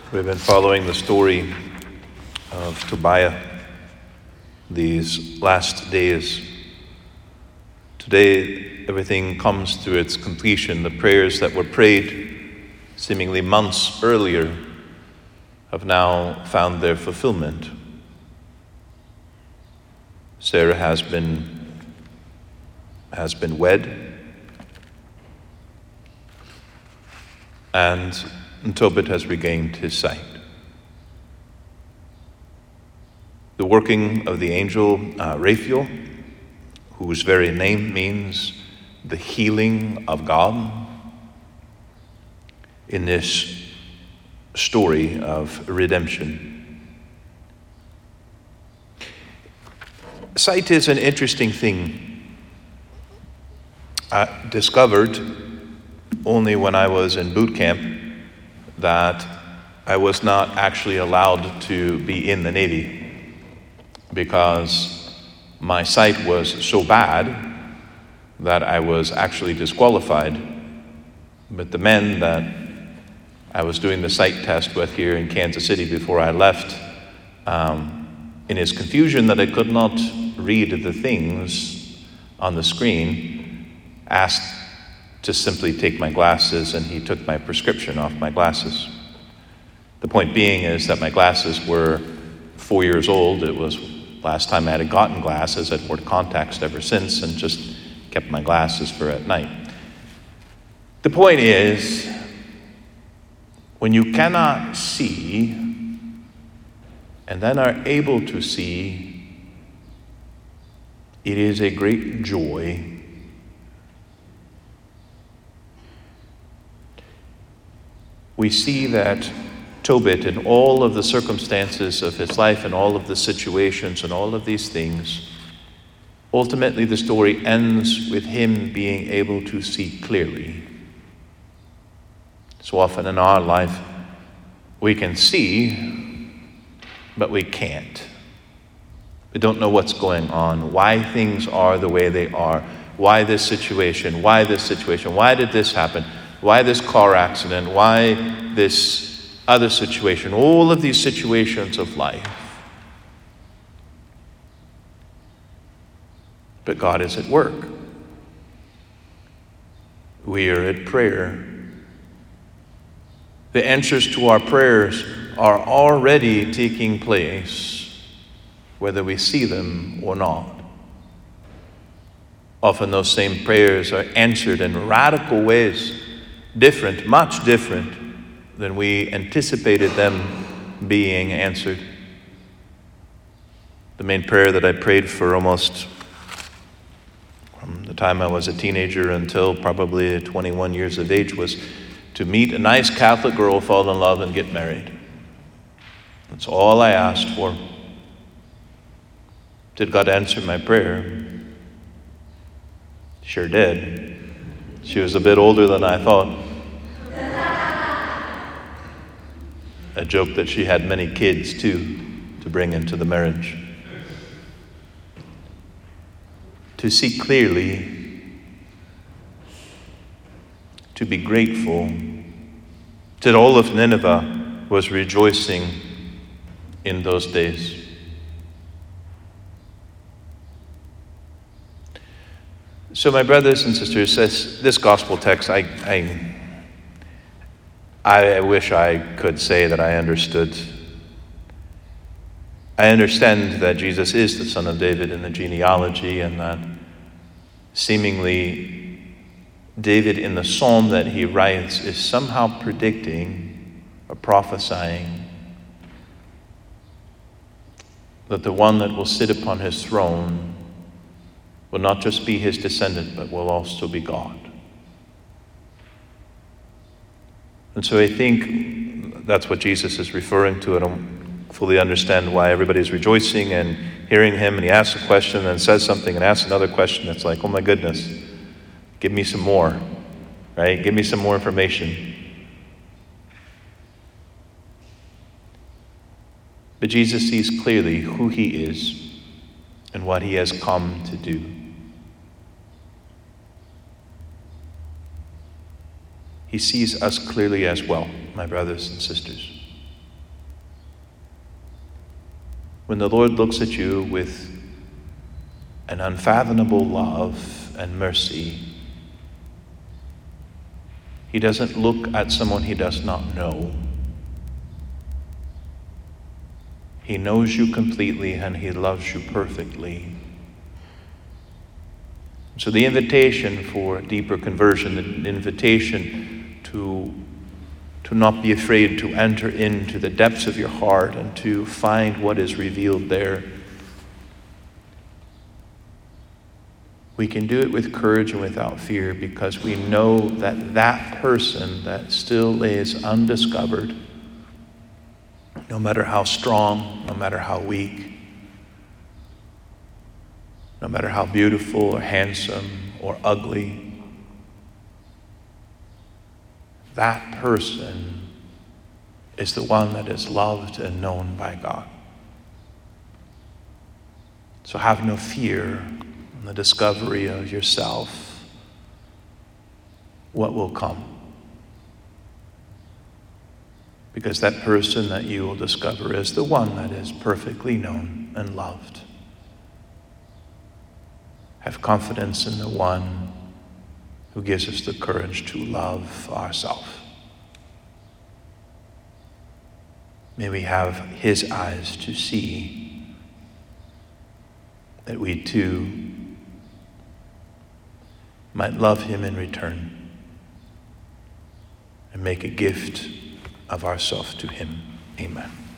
We've been following the story of Tobiah these last days. Today, everything comes to its completion. The prayers that were prayed seemingly months earlier have now found their fulfillment. Sarah has been wed, and Tobit has regained his sight. The working of the angel Raphael, whose very name means the healing of God, in this story of redemption. Sight is an interesting thing. I discovered only when I was in boot camp that I was not actually allowed to be in the Navy because my sight was so bad that I was actually disqualified. But the men that I was doing the sight test with here in Kansas City before I left, in his confusion that I could not read the things on the screen, asked to simply take my glasses, and he took my prescription off my glasses. The point being is that my glasses were 4 years old. It was last time I had gotten glasses. I'd worn contacts ever since and just kept my glasses for at night. The point is, when you cannot see and then are able to see, it is a great joy. We see that Tobit, in all of the circumstances of his life and all of the situations and all of these things, ultimately the story ends with him being able to see clearly. So often in our life, we can see, but we can't. We don't know what's going on, why things are the way they are, why this situation, why did this happen? Why this car accident? Why this other situation? All of these situations of life. But God is at work. We are at prayer. The answers to our prayers are already taking place, whether we see them or not. Often those same prayers are answered in radical ways. Different, much different than we anticipated them being answered. The main prayer that I prayed for almost from the time I was a teenager until probably 21 years of age was to meet a nice Catholic girl, fall in love, and get married. That's all I asked for. Did God answer my prayer? Sure did. She was a bit older than I thought. I joked that she had many kids too to bring into the marriage. To see clearly, to be grateful, that all of Nineveh was rejoicing in those days. So my brothers and sisters, this gospel text, I wish I could say that I understood. I understand that Jesus is the Son of David in the genealogy, and that seemingly David in the psalm that he writes is somehow predicting or prophesying that the one that will sit upon his throne will not just be his descendant, but will also be God. And so I think that's what Jesus is referring to. I don't fully understand why everybody's rejoicing and hearing him, and he asks a question and says something and asks another question. It's like, oh my goodness, give me some more, right? Give me some more information. But Jesus sees clearly who he is and what he has come to do. He sees us clearly as well, my brothers and sisters. when the Lord looks at you with an unfathomable love and mercy, he doesn't look at someone he does not know. He knows you completely and he loves you perfectly. So the invitation for deeper conversion, the invitation to not be afraid to enter into the depths of your heart and to find what is revealed there. We can do it with courage and without fear because we know that that person that still lays undiscovered, no matter how strong, no matter how weak, no matter how beautiful or handsome or ugly, that person is the one that is loved and known by God. So have no fear in the discovery of yourself, what will come. Because that person that you will discover is the one that is perfectly known and loved. Have confidence in the one who gives us the courage to love ourselves. May we have his eyes to see that we too might love him in return and make a gift of ourselves to him. Amen.